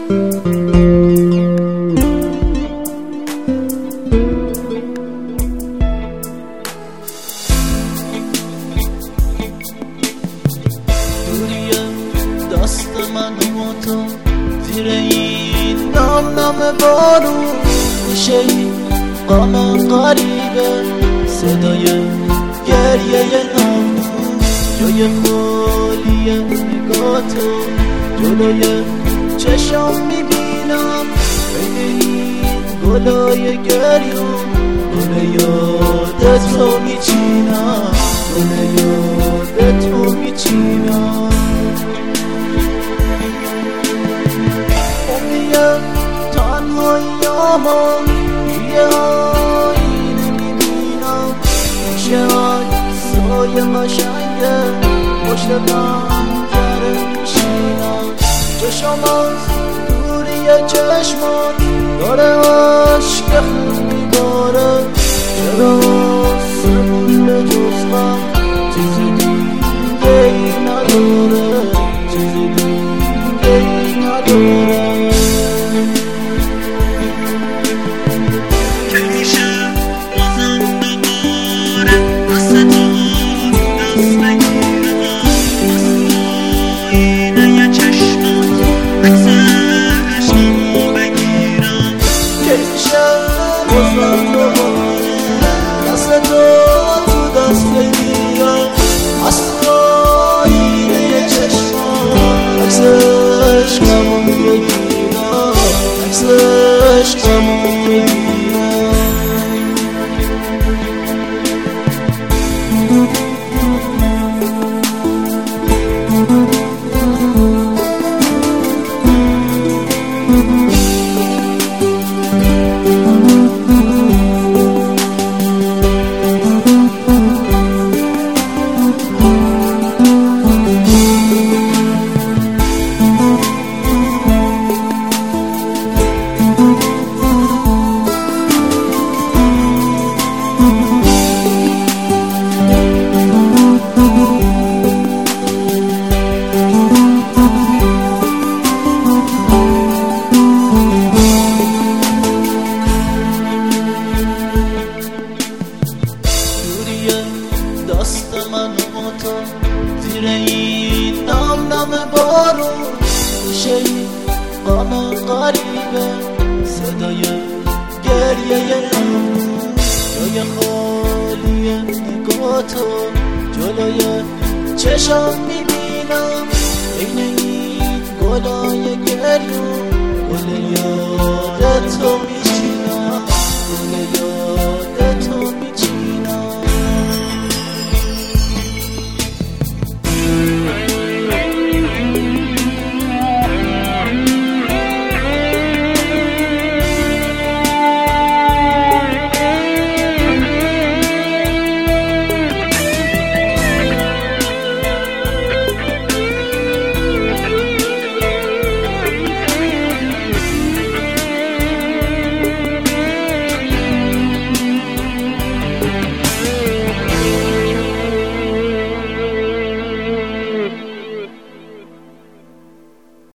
دست من و تو زیر این نم بارون میشه این غم غریبه صدای گریه نم جای خالی نگاه تو جلوی چشم میبینم بین این گلای گریون گل یاد تو میچینم گل یاد تو میچینم تنهاییامو یه آینه میبینم شاید سایه قشنگه پشت پنجره میشینم چشم از دوری چشمات داره عشق خون میباره چرا سمون به جز غم چیزی دیگه ای نداره چیزی دیگه ای نداره دست من و تو زیر این نم بارون میشه این غم غریبه صدای گریه جای خالی نگاه تو جلوی چشم میبینم بین این گلای گریون گل یاد تو میشینم گل یاد